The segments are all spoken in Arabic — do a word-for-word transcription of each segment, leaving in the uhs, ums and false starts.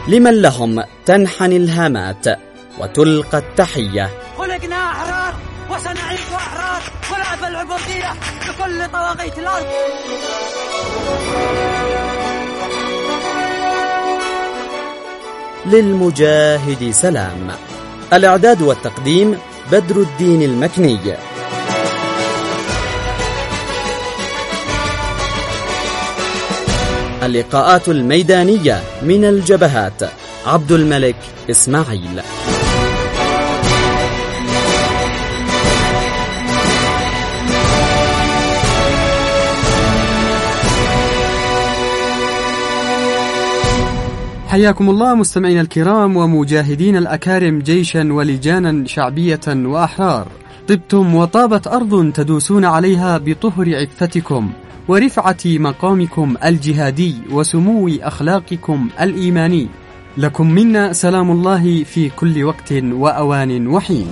لمن لهم تنحني الهامات وتلقى التحية. خلقنا أحرار وسنعيش أحرار ولعب العبودية لكل طواغيت الأرض. للمجاهد سلام. الإعداد والتقديم بدر الدين المكني. اللقاءات الميدانية من الجبهات عبد الملك إسماعيل. حياكم الله مستمعين الكرام ومجاهدين الأكارم جيشا ولجانا شعبية وأحرار. طبتم وطابت أرض تدوسون عليها بطهر عفتكم ورفعة مقامكم الجهادي وسمو أخلاقكم الإيماني. لكم منا سلام الله في كل وقت وأوان وحين.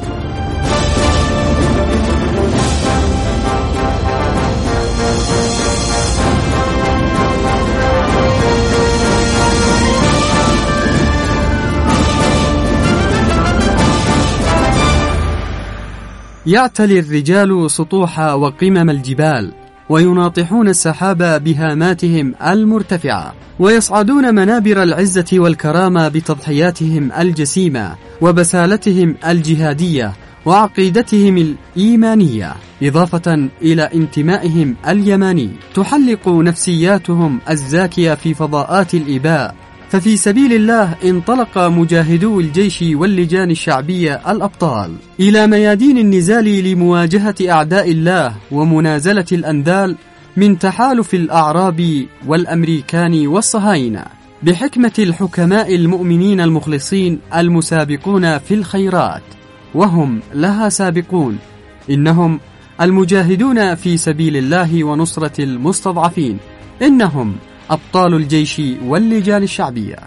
يعتلي الرجال سطوح وقمم الجبال ويناطحون السحاب بهاماتهم المرتفعة ويصعدون منابر العزة والكرامة بتضحياتهم الجسيمة وبسالتهم الجهادية وعقيدتهم الإيمانية، إضافة إلى انتمائهم اليماني. تحلق نفسياتهم الزاكية في فضاءات الإباء. ففي سبيل الله انطلق مجاهدو الجيش واللجان الشعبية الأبطال إلى ميادين النزال لمواجهة أعداء الله ومنازلة الأنذال من تحالف الأعراب والأمريكان والصهاينة، بحكمة الحكماء المؤمنين المخلصين المسابقون في الخيرات وهم لها سابقون. إنهم المجاهدون في سبيل الله ونصرة المستضعفين. إنهم أبطال الجيش واللجان الشعبية.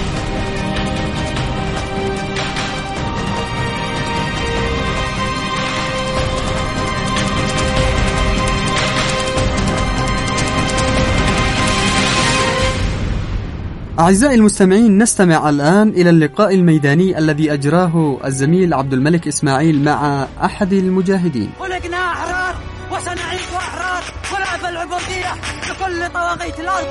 أعزائي المستمعين، نستمع الآن إلى اللقاء الميداني الذي أجراه الزميل عبد الملك إسماعيل مع أحد المجاهدين. خلقنا أحرار وسنعيش أحرار ولعب العبودية لكل طواغيت الأرض.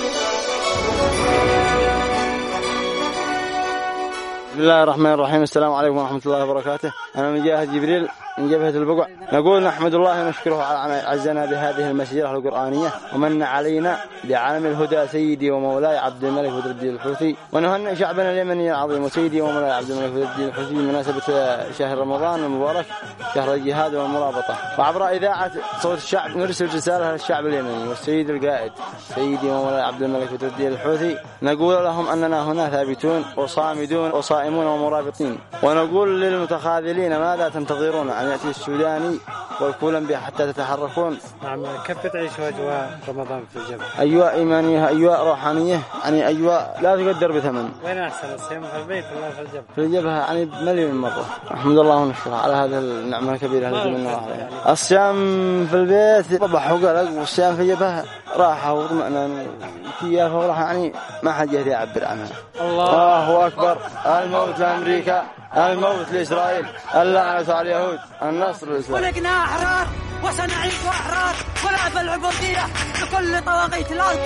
بسم الله الرحمن الرحيم. السلام عليكم ورحمة الله وبركاته. أنا مجاهد جبريل من جبهة البقع. نقول نحمد الله ونشكره على عزنا بهذه المسيرة القرآنية ومن علينا بعالم الهدى سيدي ومولاي عبد الملك بدر الدين الحوثي، ونهنئ شعبنا اليمني العظيم وسيدي ومولاي عبد الملك بدر الدين الحوثي بمناسبة شهر رمضان المبارك، شهر الجهاد والمرابطة. وعبر إذاعة صوت الشعب نرسل رسالة للشعب اليمني والسيد القائد سيدي ومولاي عبد الملك بدر الدين الحوثي، نقول لهم أننا هنا ثابتون وصامدون وصائمون ومرابطين. ونقول للمتخاذلين ماذا تنتظرون أن يأتي السوداني والكولومبي حتى تتحركون؟ نعم. كيف تعيش أجواء رمضان في الجبهة؟ أجواء إيمانية، أجواء روحانية، يعني أجواء لا تقدر بثمن. وين أحسن الصيام في البيت ولا في الجبهة؟ في الجبهة يعني مليون مرة. الحمد لله ونشكره على هذه النعمة الكبيرة التي منا عليها. الصيام في البيت طبح وقلق، والصيام في الجبهة راحة واطمئنان وكيافة وراحة، يعني ما حد يقدر يعبر عنها. الله أكبر. الموت لأمريكا، الموت لإسرائيل، اللعنة على اليهود، النصر للإسلام. خلقنا أحرار وسنعيش أحرار ولعب العبودية لكل طواغيت الأرض.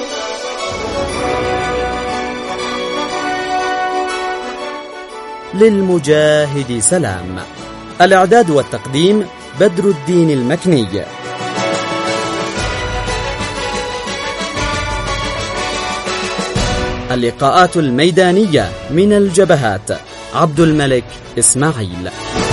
للمجاهد سلام. الإعداد والتقديم بدر الدين المكني. اللقاءات الميدانية من الجبهات عبد الملك إسماعيل.